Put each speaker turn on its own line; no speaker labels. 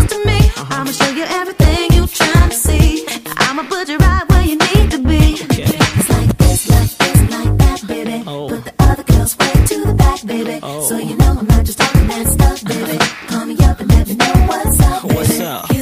to me. I'ma show you everything you trying to see. I'ma put you right where you need to be. It's like this, like that, baby. Put the other girls way to the back, baby. So you know I'm not just talking that stuff, baby. Call me up and let me know what's up, baby.